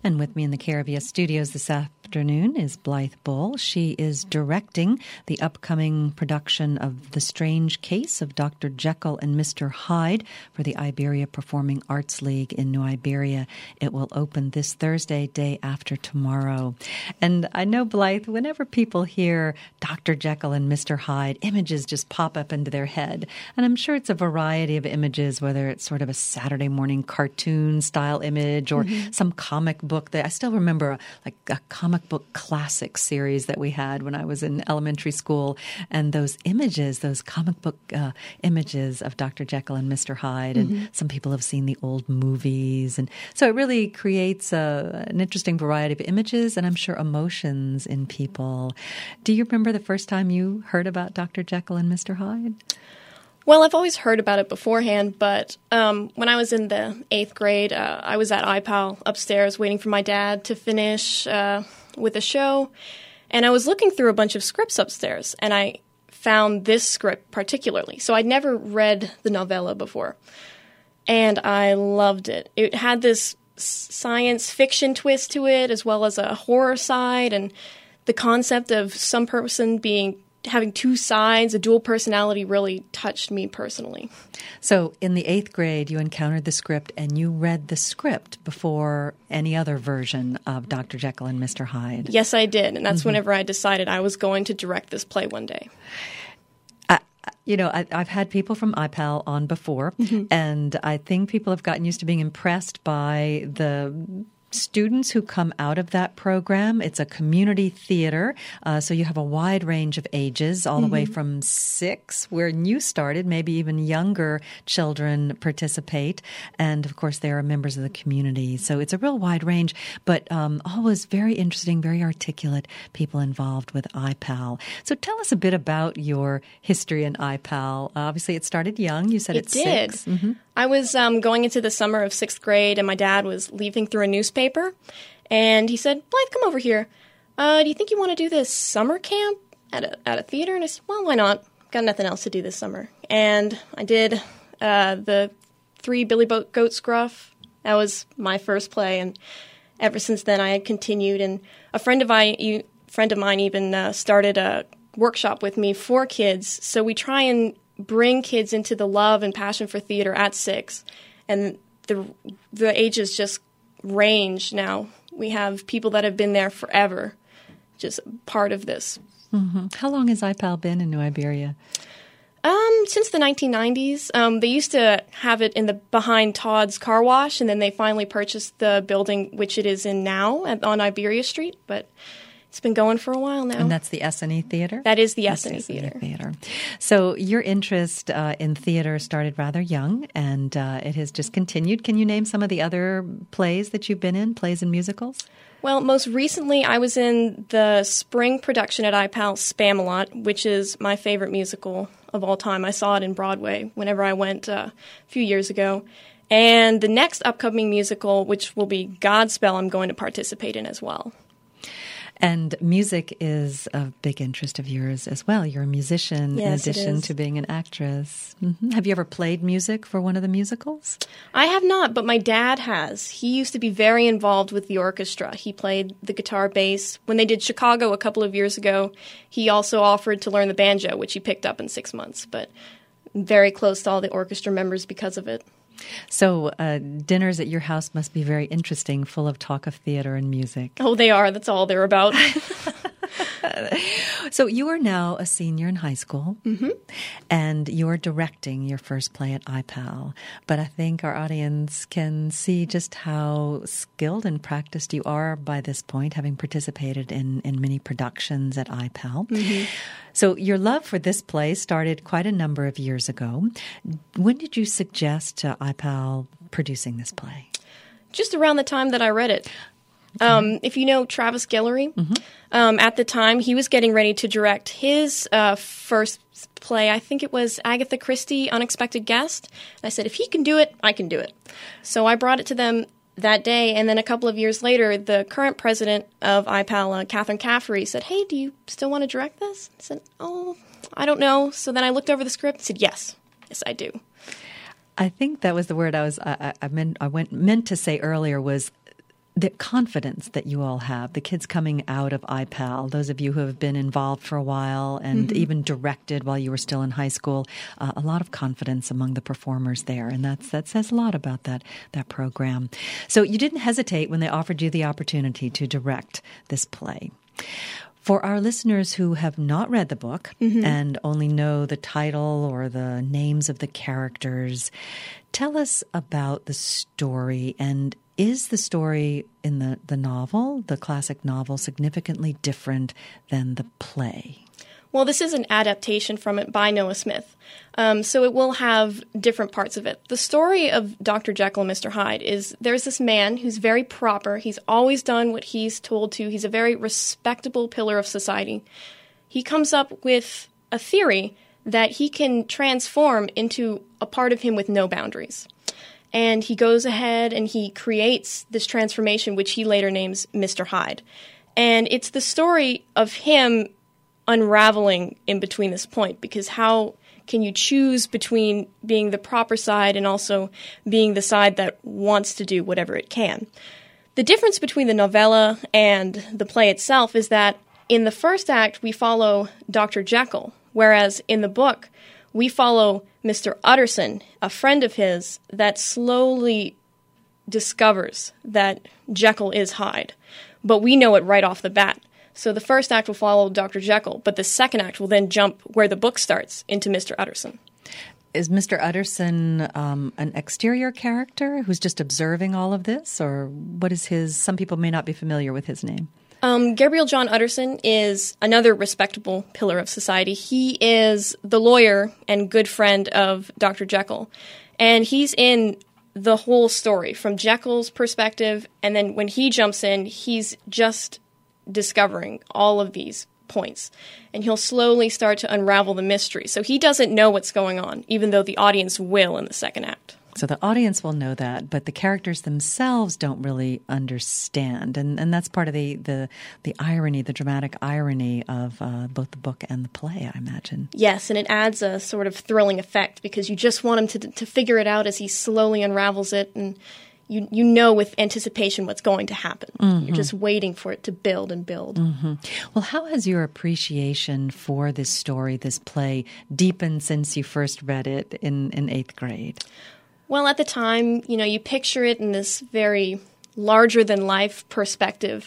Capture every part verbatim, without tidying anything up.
And with me in the Caravia studios this afternoon is Blythe Bull. She is directing the upcoming production of The Strange Case of Doctor Jekyll and Mister Hyde for the Iberia Performing Arts League in New Iberia. It will open this Thursday, day after tomorrow. And I know, Blythe, whenever people hear Doctor Jekyll and Mister Hyde, images just pop up into their head. And I'm sure it's a variety of images, whether it's sort of a Saturday morning cartoon style image or mm-hmm. some comic book that I still remember, a, like a comic book classic series that we had when I was in elementary school. And those images, those comic book uh, images of Doctor Jekyll and Mister Hyde. Mm-hmm. And some people have seen the old movies. And so it really creates a, an interesting variety of images and I'm sure emotions in people. Do you remember the first time you heard about Doctor Jekyll and Mister Hyde? Well, I've always heard about it beforehand, but um, when I was in the eighth grade, uh, I was at I P A L upstairs waiting for my dad to finish uh, with a show, and I was looking through a bunch of scripts upstairs, and I found this script particularly. So I'd never read the novella before, and I loved it. It had this science fiction twist to it, as well as a horror side, and the concept of some person being having two sides, a dual personality, really touched me personally. So in the eighth grade, you encountered the script and you read the script before any other version of Doctor Jekyll and Mister Hyde. Yes, I did. And that's mm-hmm. whenever I decided I was going to direct this play one day. Uh, you know, I, I've had people from I P A L on before, mm-hmm. and I think people have gotten used to being impressed by the students who come out of that program. It's a community theater, uh, so you have a wide range of ages, all mm-hmm. the way from six, where you started, maybe even younger children participate. And, of course, there are members of the community. So it's a real wide range, but um, always very interesting, very articulate people involved with I P A L. So tell us a bit about your history in I P A L. Uh, obviously, it started young. You said it it's did. six. Mm-hmm. I was um, going into the summer of sixth grade, and my dad was leafing through a newspaper, and he said, Blythe, come over here. Uh, do you think you want to do this summer camp at a, at a theater? And I said, well, why not? Got nothing else to do this summer. And I did uh, the Three Billy Bo- Goats Gruff. That was my first play, and ever since then I had continued. And a friend of, I, you, friend of mine even uh, started a workshop with me for kids, so we try and bring kids into the love and passion for theater at six. And the the ages just range now. We have people that have been there forever, just part of this. Mm-hmm. How long has I P A L been in New Iberia? Um, since the nineteen nineties. Um, they used to have it in the behind Todd's car wash, and then they finally purchased the building, which it is in now, at, on Iberia Street. But it's been going for a while now. And that's the S N E Theater? That is the S N E Theater. Theater. So your interest uh, in theater started rather young, and uh, it has just continued. Can you name some of the other plays that you've been in, plays and musicals? Well, most recently I was in the spring production at I P A L, Spamalot, which is my favorite musical of all time. I saw it in Broadway whenever I went uh, a few years ago. And the next upcoming musical, which will be Godspell, I'm going to participate in as well. And music is a big interest of yours as well. You're a musician yes, in addition to being an actress. Mm-hmm. Have you ever played music for one of the musicals? I have not, but my dad has. He used to be very involved with the orchestra. He played the guitar, bass. When they did Chicago a couple of years ago, he also offered to learn the banjo, which he picked up in six months. But very close to all the orchestra members because of it. So uh, dinners at your house must be very interesting, full of talk of theater and music. Oh, they are. That's all they're about. So you are now a senior in high school, mm-hmm. and you are directing your first play at I P A L. But I think our audience can see just how skilled and practiced you are by this point, having participated in, in many productions at I P A L. Mm-hmm. So your love for this play started quite a number of years ago. When did you suggest to I P A L producing this play? Just around the time that I read it. Okay. Um, if you know Travis Guillory, mm-hmm. um, at the time he was getting ready to direct his uh, first play. I think it was Agatha Christie, Unexpected Guest. I said, if he can do it, I can do it. So I brought it to them that day, and then a couple of years later, the current president of I P A L, uh, Catherine Caffery, said, hey, do you still want to direct this? I said, oh, I don't know. So then I looked over the script and said, yes, yes, I do. I think that was the word I was I, I meant I went meant to say earlier was the confidence that you all have, the kids coming out of I P A L, those of you who have been involved for a while and mm-hmm. even directed while you were still in high school, uh, a lot of confidence among the performers there. And that's, that says a lot about that, that program. So you didn't hesitate when they offered you the opportunity to direct this play. For our listeners who have not read the book mm-hmm. and only know the title or the names of the characters, tell us about the story. And is the story in the, the novel, the classic novel, significantly different than the play? Well, this is an adaptation from it by Noah Smith, um, so it will have different parts of it. The story of Doctor Jekyll and Mister Hyde is there's this man who's very proper. He's always done what he's told to. He's a very respectable pillar of society. He comes up with a theory that he can transform into a part of him with no boundaries. And he goes ahead and he creates this transformation, which he later names Mister Hyde. And it's the story of him unraveling in between this point, because how can you choose between being the proper side and also being the side that wants to do whatever it can? The difference between the novella and the play itself is that in the first act, we follow Doctor Jekyll, whereas in the book, we follow Mister Utterson, a friend of his that slowly discovers that Jekyll is Hyde. But we know it right off the bat. So the first act will follow Doctor Jekyll, but the second act will then jump where the book starts into Mister Utterson. Is Mister Utterson um, an exterior character who's just observing all of this? Or what is his – some people may not be familiar with his name. Um, Gabriel John Utterson is another respectable pillar of society. He is the lawyer and good friend of Doctor Jekyll. And he's in the whole story from Jekyll's perspective. And then when he jumps in, he's just discovering all of these points. And he'll slowly start to unravel the mystery. So he doesn't know what's going on, even though the audience will in the second act. So the audience will know that, but the characters themselves don't really understand. And and that's part of the, the, the irony, the dramatic irony of uh, both the book and the play, I imagine. Yes, and it adds a sort of thrilling effect because you just want him to to figure it out as he slowly unravels it, and you you know with anticipation what's going to happen. Mm-hmm. You're just waiting for it to build and build. Mm-hmm. Well, how has your appreciation for this story, this play, deepened since you first read it in, in eighth grade? Well, at the time, you know, you picture it in this very larger-than-life perspective.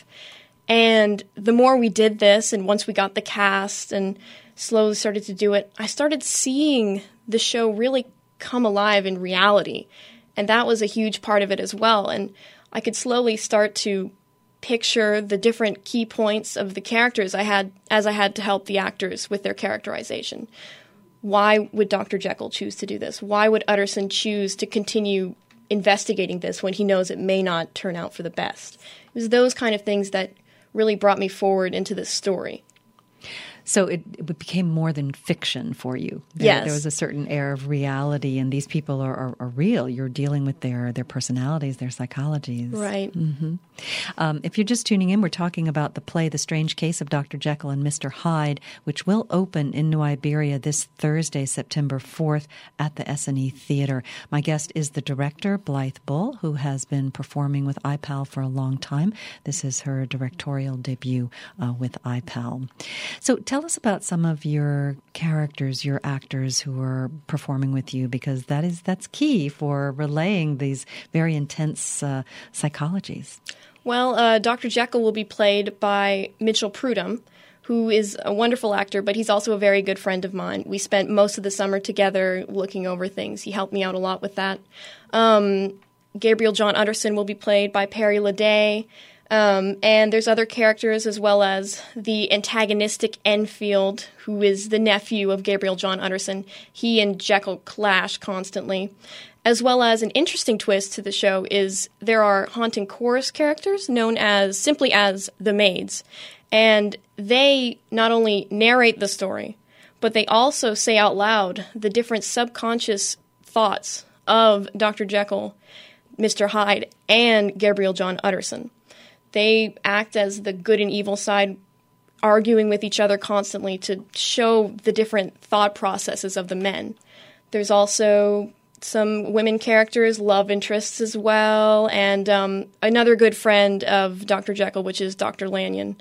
And the more we did this, and once we got the cast and slowly started to do it, I started seeing the show really come alive in reality. And that was a huge part of it as well. And I could slowly start to picture the different key points of the characters I had as I had to help the actors with their characterization. Why would Doctor Jekyll choose to do this? Why would Utterson choose to continue investigating this when he knows it may not turn out for the best? It was those kind of things that really brought me forward into this story. So it, it became more than fiction for you. There, yes. There was a certain air of reality, and these people are, are, are real. You're dealing with their, their personalities, their psychologies. Right. Mm-hmm. Um, if you're just tuning in, we're talking about the play The Strange Case of Doctor Jekyll and Mister Hyde, which will open in New Iberia this Thursday, September fourth at the S and E Theater. My guest is the director, Blythe Bull, who has been performing with I P A L for a long time. This is her directorial debut uh, with I P A L. So tell Tell us about some of your characters, your actors who are performing with you, because that is that's key for relaying these very intense uh, psychologies. Well, uh, Doctor Jekyll will be played by Mitchell Prudhomme, who is a wonderful actor, but he's also a very good friend of mine. We spent most of the summer together looking over things. He helped me out a lot with that. Um, Gabriel John Utterson will be played by Perry Leday. Um, and there's other characters as well as the antagonistic Enfield, who is the nephew of Gabriel John Utterson. He and Jekyll clash constantly. As well as an interesting twist to the show is there are haunting chorus characters known as simply as the Maids. And they not only narrate the story, but they also say out loud the different subconscious thoughts of Doctor Jekyll, Mister Hyde, and Gabriel John Utterson. They act as the good and evil side, arguing with each other constantly to show the different thought processes of the men. There's also some women characters, love interests as well, and um, another good friend of Doctor Jekyll, which is Doctor Lanyon.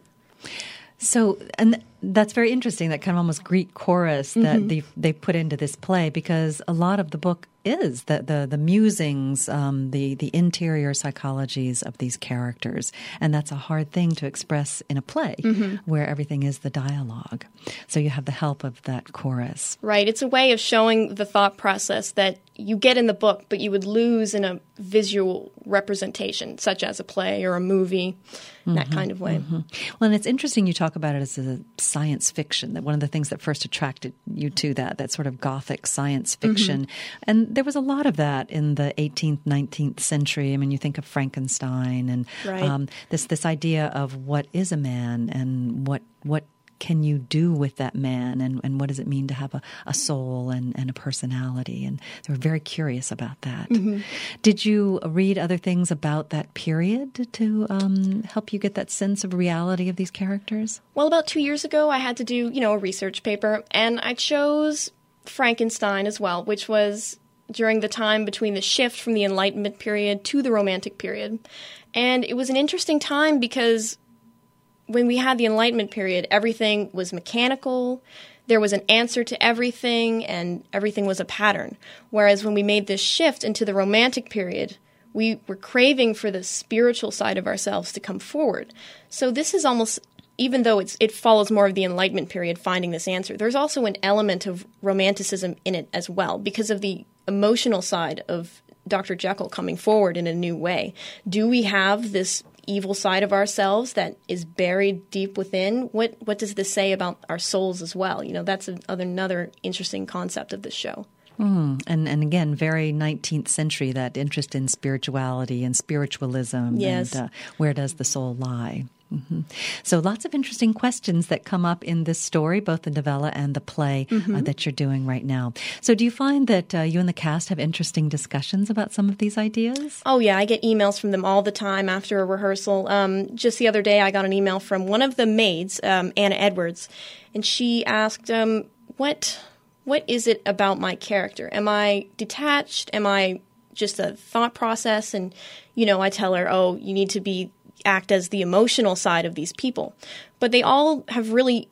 So, and that's very interesting, that kind of almost Greek chorus that mm-hmm. they, they put into this play, because a lot of the book is the the, the musings, um, the, the interior psychologies of these characters. And that's a hard thing to express in a play mm-hmm. where everything is the dialogue. So you have the help of that chorus. Right. It's a way of showing the thought process that you get in the book, but you would lose in a visual representation, such as a play or a movie, mm-hmm. that kind of way. Mm-hmm. Well, and it's interesting you talk about it as a science fiction, that one of the things that first attracted you to that, that sort of Gothic science fiction. Mm-hmm. And there was a lot of that in the eighteenth, nineteenth century. I mean, you think of Frankenstein and right. um, this this idea of what is a man and what what can you do with that man, and, and what does it mean to have a, a soul and, and a personality? And they were very curious about that. Mm-hmm. Did you read other things about that period to um, help you get that sense of reality of these characters? Well, about two years ago, I had to do, you know, a research paper, and I chose Frankenstein as well, which was during the time between the shift from the Enlightenment period to the Romantic period. And it was an interesting time because when we had the Enlightenment period, everything was mechanical, there was an answer to everything, and everything was a pattern. Whereas when we made this shift into the Romantic period, we were craving for the spiritual side of ourselves to come forward. So this is almost, even though it's, it follows more of the Enlightenment period, finding this answer, there's also an element of romanticism in it as well, because of the emotional side of Doctor Jekyll coming forward in a new way. Do we have this evil side of ourselves that is buried deep within? What what does this say about our souls as well? You know, that's a, another interesting concept of this show. Mm, and, and again, very nineteenth century, that interest in spirituality and spiritualism. Yes. And uh, where does the soul lie? Mm-hmm. So lots of interesting questions that come up in this story, both the novella and the play mm-hmm. uh, that you're doing right now. So do you find that uh, you and the cast have interesting discussions about some of these ideas? Oh, yeah. I get emails from them all the time after a rehearsal. Um, just the other day, I got an email from one of the maids, um, Anna Edwards, and she asked, um, what what is it about my character? Am I detached? Am I just a thought process? And, you know, I tell her, oh, you need to be act as the emotional side of these people. But they all have really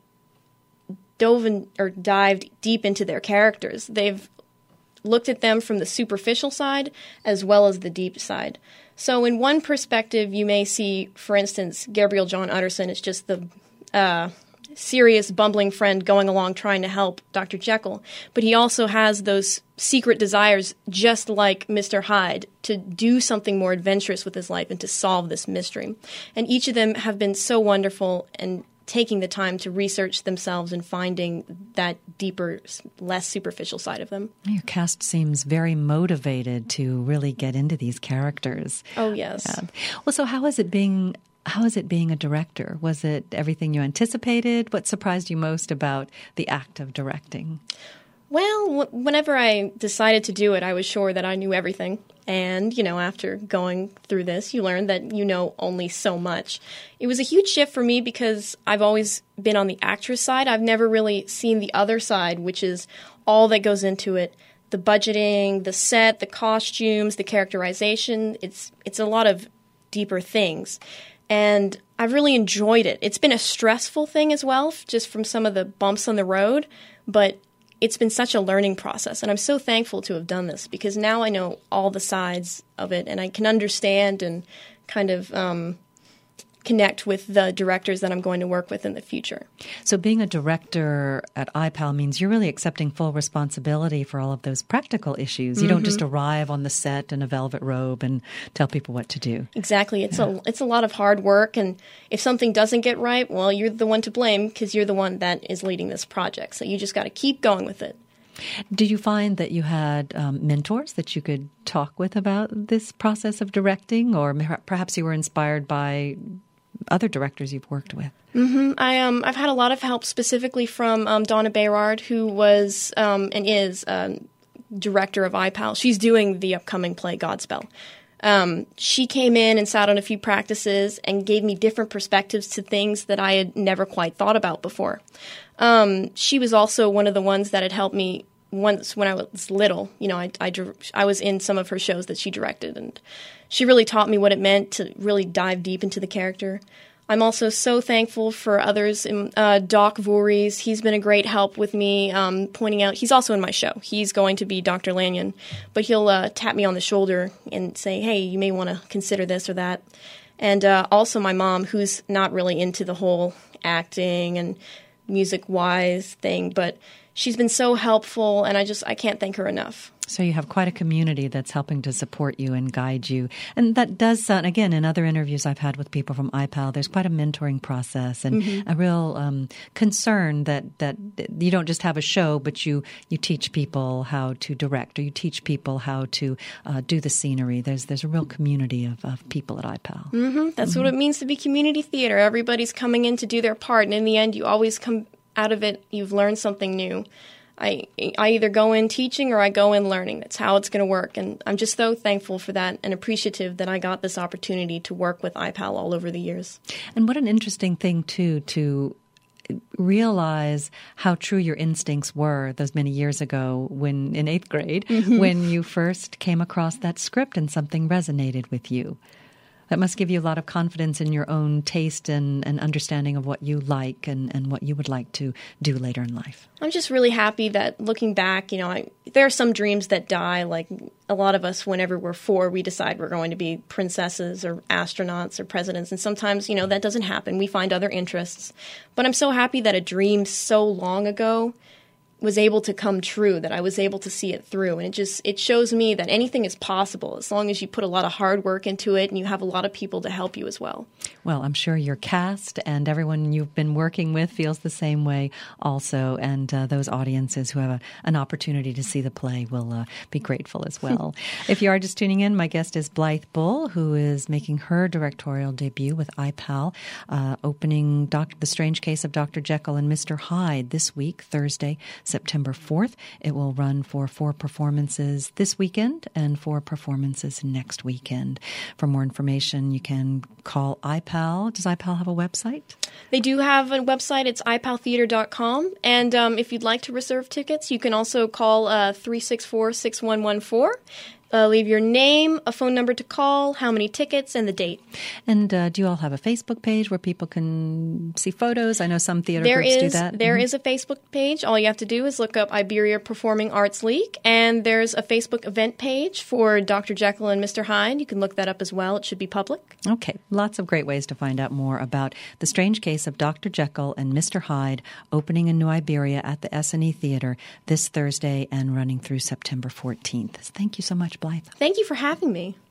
dove in, or dived deep into their characters. They've looked at them from the superficial side as well as the deep side. So in one perspective, you may see, for instance, Gabriel John Utterson is just the uh, serious, bumbling friend going along trying to help Doctor Jekyll. But he also has those secret desires, just like Mister Hyde, to do something more adventurous with his life and to solve this mystery. And each of them have been so wonderful and taking the time to research themselves and finding that deeper, less superficial side of them. Your cast seems very motivated to really get into these characters. Oh, yes. Yeah. Well, so how is it being... How is it being a director? Was it everything you anticipated? What surprised you most about the act of directing? Well, w- whenever I decided to do it, I was sure that I knew everything. And, you know, after going through this, you learn that you know only so much. It was a huge shift for me because I've always been on the actress side. I've never really seen the other side, which is all that goes into it. The budgeting, the set, the costumes, the characterization. It's it's a lot of deeper things. And I've really enjoyed it. It's been a stressful thing as well, just from some of the bumps on the road, but it's been such a learning process. And I'm so thankful to have done this because now I know all the sides of it and I can understand and kind of um, connect with the directors that I'm going to work with in the future. So being a director at I P A L means you're really accepting full responsibility for all of those practical issues. You mm-hmm. don't just arrive on the set in a velvet robe and tell people what to do. Exactly. It's yeah. a it's a lot of hard work, and if something doesn't get right, well, you're the one to blame because you're the one that is leading this project. So you just got to keep going with it. Did you find that you had um, mentors that you could talk with about this process of directing, or perhaps you were inspired by other directors you've worked with? Mm-hmm. I um I've had a lot of help specifically from um, Donna Bayrard, who was um, and is um, director of I P A L. She's doing the upcoming play Godspell. Um, she came in and sat on a few practices and gave me different perspectives to things that I had never quite thought about before. Um, she was also one of the ones that had helped me once when I was little, you know, I, I, I was in some of her shows that she directed, and she really taught me what it meant to really dive deep into the character. I'm also so thankful for others. Uh, Doc Voorhees, he's been a great help with me, um, pointing out, he's also in my show. He's going to be Doctor Lanyon, but he'll uh, tap me on the shoulder and say, hey, you may want to consider this or that. And uh, also my mom, who's not really into the whole acting and music-wise thing, but she's been so helpful, and I just I can't thank her enough. So you have quite a community that's helping to support you and guide you. And that does sound, again, in other interviews I've had with people from I P A L, there's quite a mentoring process and mm-hmm. a real um, concern that, that you don't just have a show, but you, you teach people how to direct, or you teach people how to uh, do the scenery. There's there's a real community of, of people at I P A L. Mm-hmm. That's mm-hmm. what it means to be community theater. Everybody's coming in to do their part, and in the end, you always come out of it, you've learned something new. I I either go in teaching or I go in learning. That's how it's going to work. And I'm just so thankful for that and appreciative that I got this opportunity to work with I P A L all over the years. And what an interesting thing, too, to realize how true your instincts were those many years ago when in eighth grade, mm-hmm. when you first came across that script and something resonated with you. That must give you a lot of confidence in your own taste and, and understanding of what you like and, and what you would like to do later in life. I'm just really happy that looking back, you know, I, there are some dreams that die. Like a lot of us, whenever we're four, we decide we're going to be princesses or astronauts or presidents. And sometimes, you know, that doesn't happen. We find other interests. But I'm so happy that a dream so long ago was able to come true, that I was able to see it through. And it just, it shows me that anything is possible as long as you put a lot of hard work into it and you have a lot of people to help you as well. Well, I'm sure your cast and everyone you've been working with feels the same way also. And uh, those audiences who have a, an opportunity to see the play will uh, be grateful as well. If you are just tuning in, my guest is Blythe Bull, who is making her directorial debut with I P A L, uh, opening Doc- The Strange Case of Doctor Jekyll and Mister Hyde this week, Thursday, September fourth. It will run for four performances this weekend and four performances next weekend. For more information, you can call I P A L. Does I P A L have a website? They do have a website. It's i p a l theater dot com. And um, if you'd like to reserve tickets, you can also call uh, three six four, six one one four. Uh, leave your name, a phone number to call, how many tickets, and the date. And uh, do you all have a Facebook page where people can see photos? I know some theater there groups is, do that. There mm-hmm. is a Facebook page. All you have to do is look up Iberia Performing Arts League, and there's a Facebook event page for Doctor Jekyll and Mister Hyde. You can look that up as well. It should be public. Okay. Lots of great ways to find out more about The Strange Case of Doctor Jekyll and Mister Hyde, opening in New Iberia at the S and E Theater this Thursday and running through September fourteenth. Thank you so much, Blythe. Thank you for having me.